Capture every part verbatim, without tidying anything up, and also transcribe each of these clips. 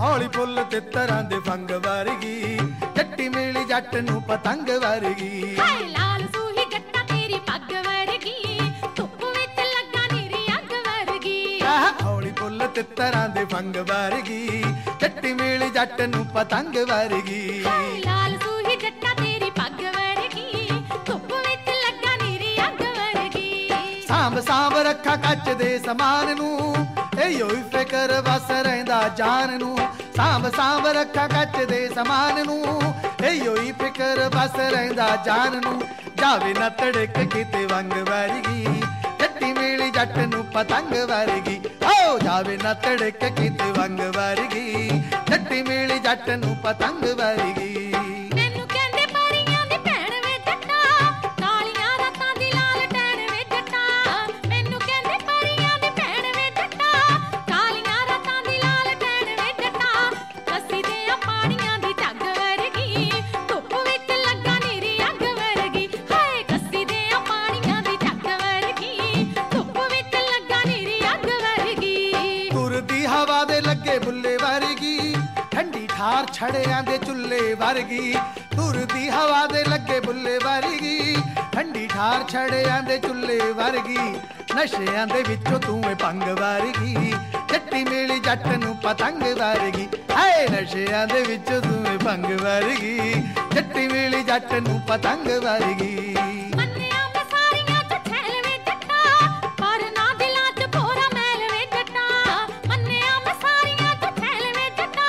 हौली फुल तितरां दे फंग वर्गी, जट्टी मेली जट नूं पतंग वर्गी। हाय लाल सूही जट्टा तेरी पग वर्गी, धुप विच लगा नीरी अग वर्गी। हौली फुल तितरां दे फंग वर्गी, जट्टी मेली जट नूं पतंग वर्गी। हाय लाल सूही जट्टा तेरी पग वर्गी, धुप विच लगा नीरी अग वर्गी। सांभ सांभ रखा कच दे समान नूं, एयो ही फिकर बस रहिंदा जान नूं। सांभ सांभ रखा कच दे समान नूं, एयो ही फिकर बस रहिंदा जान नूं। जावे ना तड़क किते वंग वर्गी, जट्टी मेली जट नूं पतंग वर्गी। ओ जावे ना तड़क किते वंग वर्गी, जट्टी मेली जट नूं पतंग वर्गी। मैनू कहंदे परियां दी भैण वे जट्टा, कालियां रातां दी लाल टैण वे जट्टा। मैनू कहंदे परियां दी भैण वे जट्टा, कालियां रातां दी लाल टैण वे जट्टा। कसी देआं पानियां दी झग वर्गी, धुप विच लगा नीरी अग वर्गी। हाय कसी देआं पानियां दी झग वर्गी, धुप विच लगा नीरी अग वर्गी। तुरदी हवा दे लगे बुल्ले वर्गी, ठंडी ठार छड़ियां दे चुल्ले वर्गी। तुरदी हवा दे लगे बुल्ले वर्गी, ठंडी ठार छड़ियां दे चुल्ले वर्गी। नशियां दे विचों तूं ए भंग वर्गी, जट्टी मेली जट नूं पतंग वर्गी। हाय नशियां दे विचों तूं ए भंग वर्गी, जट्टी मेली जट नूं पतंग वर्गी। मन्निया मैं सारियां च छैल वे जट्टा, पर ना दिलां च भोरा मैल वे जट्टा। मन्निया मैं सारियां च छैल वे जट्टा,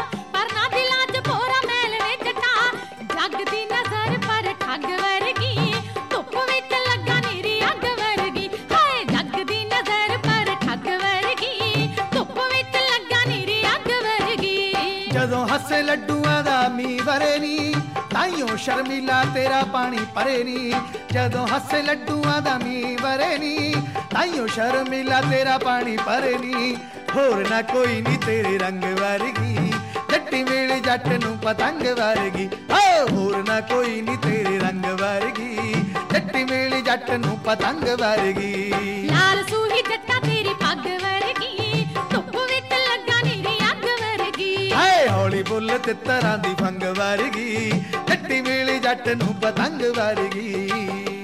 पर ना दिलां च भोरा मैल वे जट्टा। जग दी नजर पर ठग वर्गी, धुप विच लगा नीरी अग वर्गी। हाय जग दी नजर पर ठग वर्गी, धुप विच लगा नीरी अग वर्गी। जदों हसे लड्डूआं दा मीं वरे नी, ताइयों शर्मिला तेरा पानी परे नी। जदों हसे लड्डूआं दा मीं वरे नी, ताइयों शर्मिला तेरा पानी परे नी। होर ना कोई नी तेरे रंग वर्गी, जट्टी मेली जट नूं पतंग वर्गी। ओ होर ना कोई नी तेरे रंग वर्गी, जट्टी मेली जट नूं पतंग वर्गी। लाल सूही जट्टा तेरी पग वर्गी, धुप विच लगा नीरी अग वर्गी। हाय हौली फुल तितरां दी फंग वर्गी, जट्टी मेली जट नूं पतंग वर्गी।